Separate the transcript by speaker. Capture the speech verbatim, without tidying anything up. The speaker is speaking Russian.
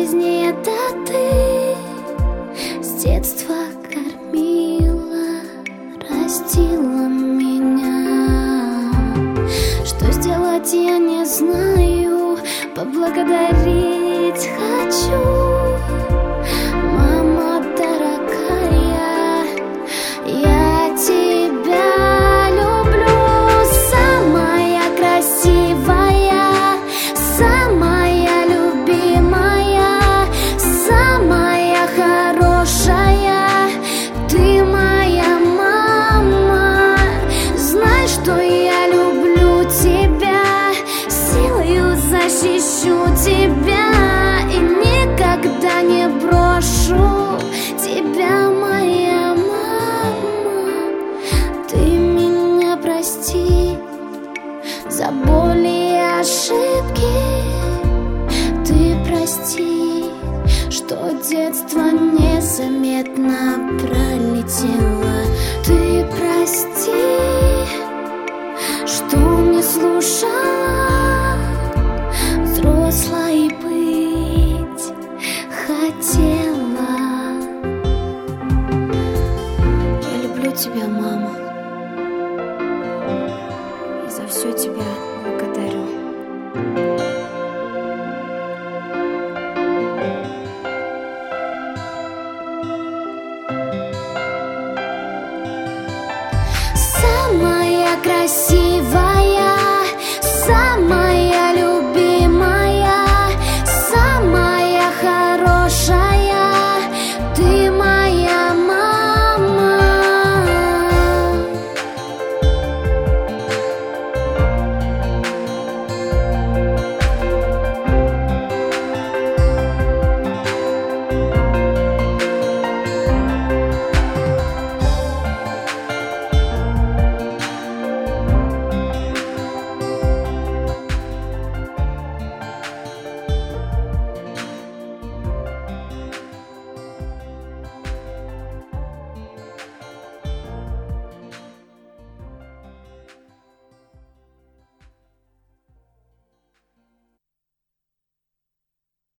Speaker 1: жизни это ты. С детства кормила, растила меня. Что сделать, я не знаю, поблагодарить хочу. Мама дорогая, я тебя люблю. Самая красивая, самая любимая, самая хорошая, ты моя мама. Знай, что я люблю тебя, силою защищу тебя и никогда не брошу тебя, моя мама. Ты меня прости за боли и ошибки. Ты прости, что детство незаметно пролетело. Ты прости, что не слушала